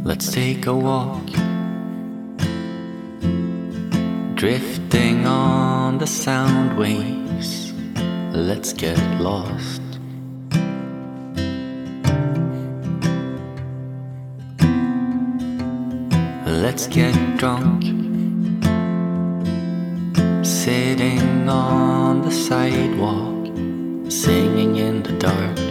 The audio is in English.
Let's take a walk, drifting on the sound waves. Let's get lost. Let's get drunk, sitting on the sidewalk, singing in the dark.